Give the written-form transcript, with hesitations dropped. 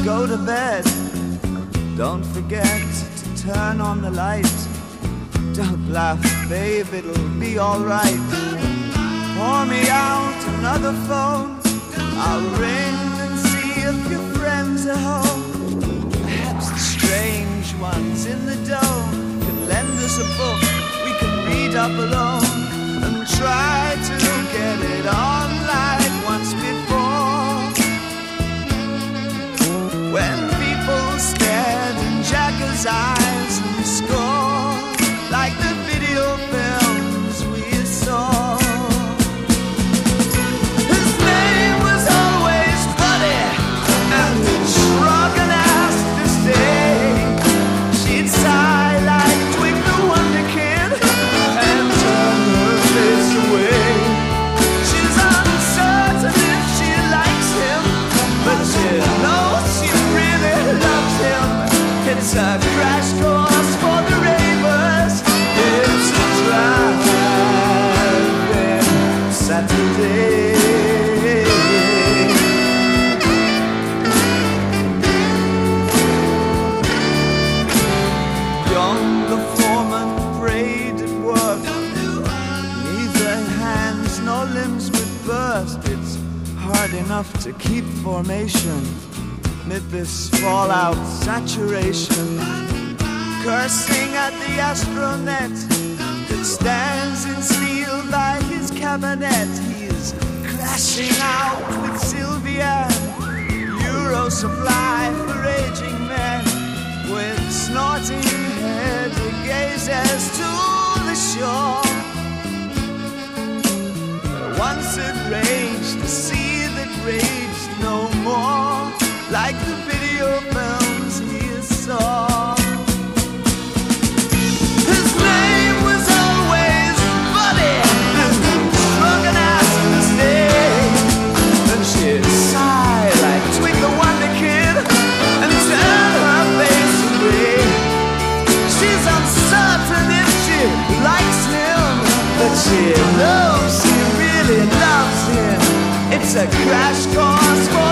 go to bed, don't forget to turn on the light. Don't laugh, babe, it'll be alright. Pour me out another phone, I'll ring and see if your friends are home. Perhaps the strange ones in the dome can lend us a book we can read up alone, and try to get it on like once before. When people stared in Jagger's eyes and scored like the video films we saw. His name was always Buddy, and he'd shrug and ask to stay. She'd sigh like Twig the Wonder Kid and turn her face away. She's uncertain if she likes him, but she knows she really loves him. It's a crash course for the ravers. It's a driving Saturday. Young the foreman prayed at work. Neither hands nor limbs would burst. It's hard enough to keep formation amid this fallout saturation. Cursing at the astronet that stands in steel by his cabinet. He's crashing out with Sylvia, Euro supply for aging men. With snorting head he gazes to the shore. Once it raged, the sea that raged no more, like the video films he saw. His name was always Buddy, and shrug and ask to stay. Then she'd sigh like Twig the Wonder Kid and turn her face away. She's uncertain if she likes him, but she knows she really loves him. It's a crash course for